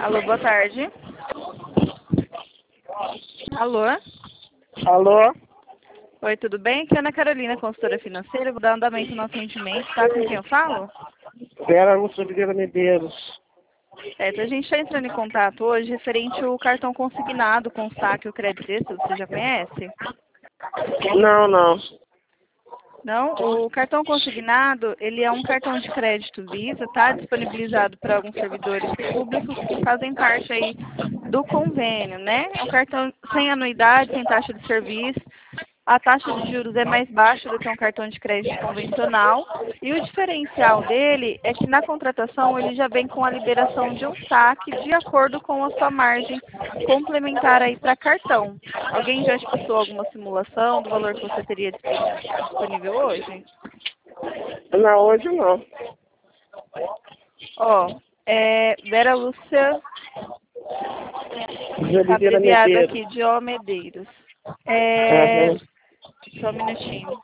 Alô, boa tarde. Alô? Alô? Oi, tudo bem? Aqui é a Ana Carolina, consultora financeira. Vou dar andamento no nosso rendimento. Tá com quem eu falo? Vera Lúcia Vieira Medeiros. Certo, a gente está entrando em contato hoje referente ao cartão consignado com saque o crédito extra. Você já conhece? Não. Não? O cartão consignado, ele é um cartão de crédito Visa, tá? Disponibilizado para alguns servidores públicos que fazem parte aí do convênio, né? É um cartão sem anuidade, sem taxa de serviço. A taxa de juros é mais baixa do que um cartão de crédito convencional. E o diferencial dele é que na contratação ele já vem com a liberação de um saque de acordo com a sua margem complementar aí para cartão. Alguém já te passou alguma simulação do valor que você teria disponível hoje? Não, hoje não. Ó, Vera Lúcia, Vieira abreviado Medeiros. aqui de O Medeiros. Aham. Só um minutinho.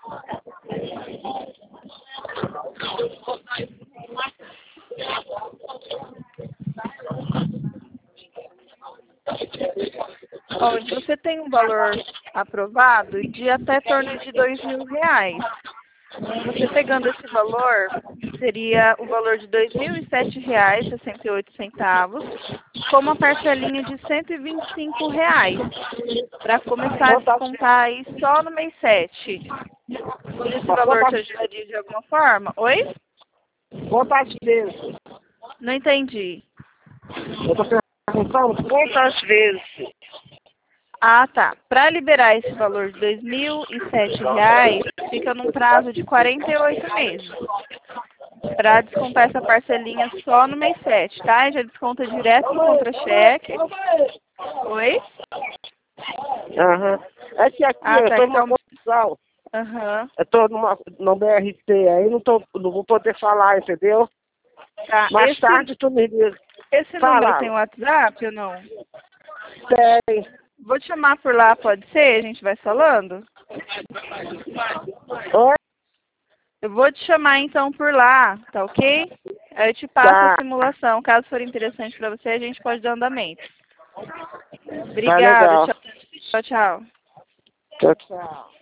Hoje você tem um valor aprovado de até torno de R$ 2.000. Você pegando esse valor, seria o valor de R$ 2.007,68, com uma parcelinha de R$ 125, para começar a descontar aí só no mês 7. Esse valor te ajudaria de alguma forma? Oi? Quantas vezes? Não entendi. Eu tô perguntando quantas vezes? Ah, tá. Para liberar esse valor de R$ 2.007, fica num prazo de 48 meses. Para descontar essa parcelinha só no mês 7, tá? Já desconta direto no contra-cheque. Oi? Aham. É que aqui Ah, eu tá. tô numa Então, condição. aham. Eu tô no BRT, aí não vou poder falar, entendeu? Tá. Mais tarde tu me liga. Esse número Fala. tem WhatsApp ou não? Tem. Vou te chamar por lá, pode ser? A gente vai falando? Oi? Eu vou te chamar então por lá, tá ok? Aí eu te passo a Tá. simulação. Caso for interessante para você, a gente pode dar andamento. Tá Obrigada. legal. Tchau, tchau. Tchau, tchau.